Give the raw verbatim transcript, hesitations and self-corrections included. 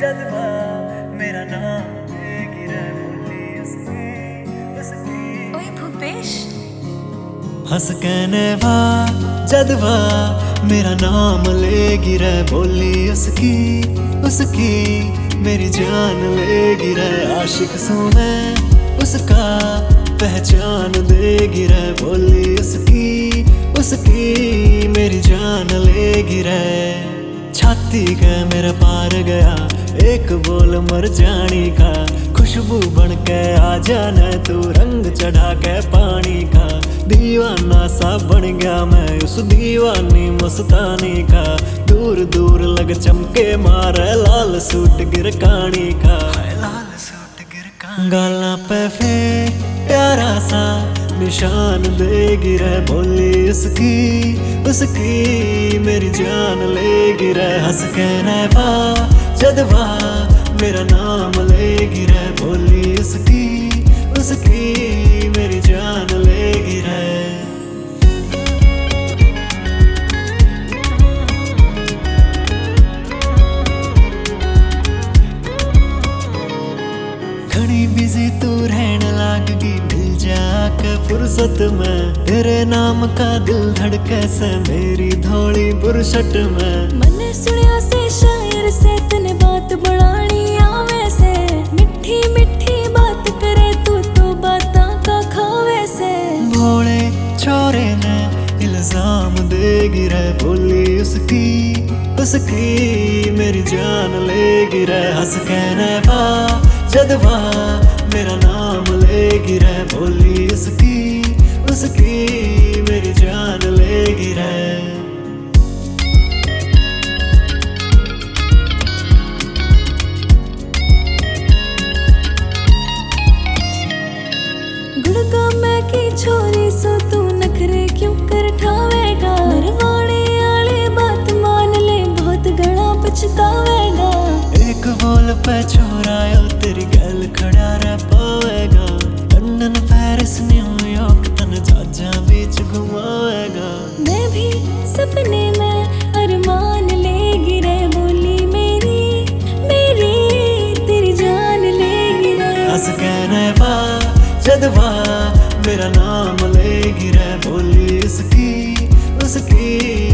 जज्बा मेरा नाम लेगी रे बोली उसकी उसकी। ओए भूपेश, हंस कहने वा जज्बा मेरा नाम लेगी रे बोली उसकी उसकी मेरी जान लेगी रे। आशिक सू मैं उसका पहचान देगी रे बोली उसकी उसकी मेरी जान लेगी रे। छाती के मेरे पार गया एक बोल मर जानी का, खुशबू बन के आ जाना तू रंग चढ़ा के पानी का। दीवाना सा बन गया मैं उस दीवानी मस्तानी का, दूर दूर लग चमके मारे लाल सूट गिरकानी का। लाल सूट गिरकानी गाला पे फे प्यारा सा निशान देगी रे बोली उसकी उसकी मेरी जान लेगी रे। हंस के नैबा जज्बा मेरा नाम लेगी रे बोली उसकी उसकी मेरी जान लेगी रे। घड़ी बिजी तू रहने लागगी मिल जाके फुर्सत में, तेरे नाम का दिल धड़के से मेरी धोली बुरशट में। मैंने सुनिया से शायर से तने बात बढ़ानी आवे से, मिठी मिठी बात करे तू तो बातां का खावे से। भोले छोरे ने इल्जाम देगी रे बोली उसकी उसकी मेरी जान लेगी रे। हंस के नैबा जज्बा मेरा नाम लेगी रे बोली उसकी उसकी मेरी जान लेगी रे। गुड़गा मैं की छोरी सो तू नखरे क्यों कर ठावेगा, नरवाणे आले बात मान ले बहुत घना पछतावेगा। एक बोल पे छोरायो तेरी गल खड़ा रह पावेगा, लंदन पेरिस न्यूयॉर्क तन जहाज़ां बीच घुमावेगा। मैं भी सपने में अरमान लेगी रे बोली मेरी मेरी तेरी जान लेगी रे। हंस के नैबा जज्बा मेरा नाम लेगी रे बोली उसकी उसकी